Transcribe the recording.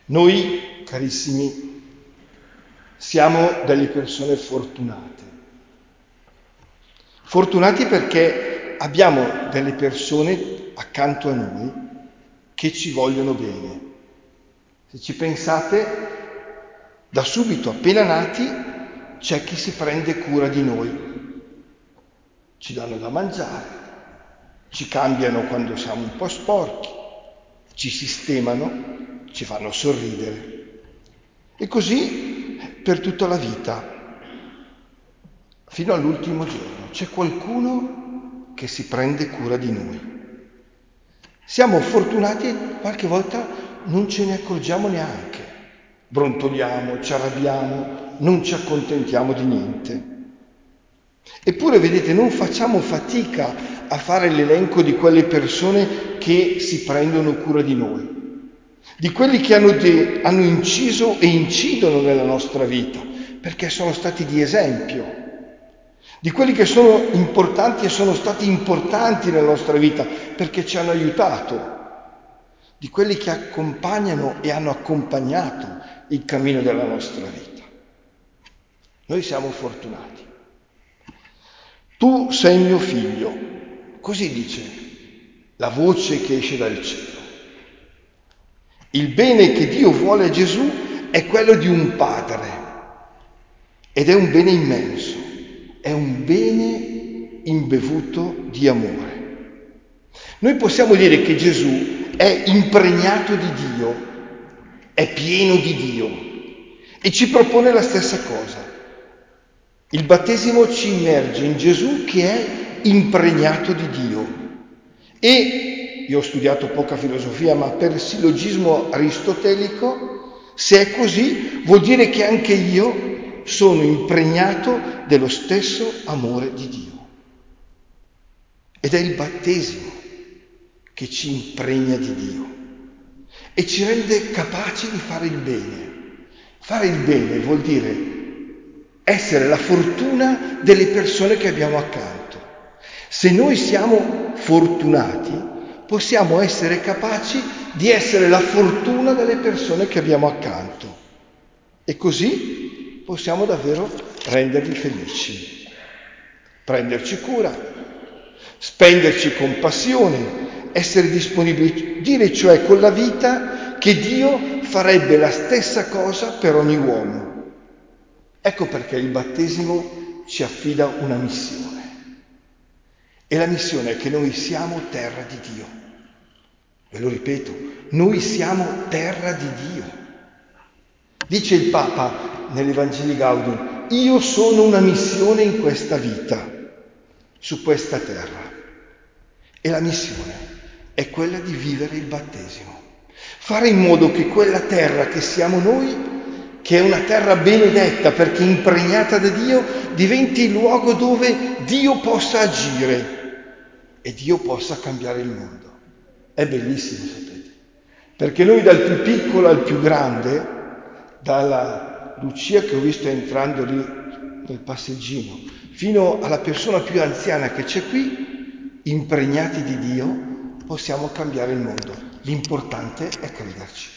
Noi, carissimi, siamo delle persone fortunate. Fortunati perché abbiamo delle persone accanto a noi che ci vogliono bene. Se ci pensate, da subito, appena nati, c'è chi si prende cura di noi. Ci danno da mangiare, ci cambiano quando siamo un po' sporchi, ci sistemano, ci fanno sorridere. E così per tutta la vita, fino all'ultimo giorno, c'è qualcuno che si prende cura di noi. Siamo fortunati, qualche volta non ce ne accorgiamo neanche. Brontoliamo, ci arrabbiamo, non ci accontentiamo di niente. Eppure, vedete, non facciamo fatica a fare l'elenco di quelle persone che si prendono cura di noi, di quelli che hanno inciso e incidono nella nostra vita, perché sono stati di esempio, di quelli che sono importanti e sono stati importanti nella nostra vita, perché ci hanno aiutato, di quelli che accompagnano e hanno accompagnato il cammino della nostra vita. Noi siamo fortunati. Tu sei mio figlio, così dice la voce che esce dal cielo. Il bene che Dio vuole a Gesù è quello di un padre ed è un bene immenso, è un bene imbevuto di amore. Noi possiamo dire che Gesù è impregnato di Dio, è pieno di Dio e ci propone la stessa cosa. Il battesimo ci immerge in Gesù che è impregnato di Dio. E io ho studiato poca filosofia, ma per il sillogismo aristotelico, se è così, vuol dire che anche io sono impregnato dello stesso amore di Dio. Ed è il battesimo che ci impregna di Dio e ci rende capaci di fare il bene. Fare il bene vuol dire essere la fortuna delle persone che abbiamo accanto. Se noi siamo fortunati, possiamo essere capaci di essere la fortuna delle persone che abbiamo accanto. E così possiamo davvero renderli felici, prenderci cura, spenderci con passione, essere disponibili, dire cioè con la vita che Dio farebbe la stessa cosa per ogni uomo. Ecco perché il battesimo ci affida una missione. E la missione è che noi siamo terra di Dio. Ve lo ripeto, noi siamo terra di Dio. Dice il Papa nell'Evangelii Gaudium, io sono una missione in questa vita, su questa terra. E la missione è quella di vivere il battesimo. Fare in modo che quella terra che siamo noi, che è una terra benedetta perché impregnata da Dio, diventi il luogo dove Dio possa agire e Dio possa cambiare il mondo. È bellissimo, sapete, perché noi dal più piccolo al più grande, dalla Lucia che ho visto entrando lì nel passeggino, fino alla persona più anziana che c'è qui, impregnati di Dio, possiamo cambiare il mondo. L'importante è crederci.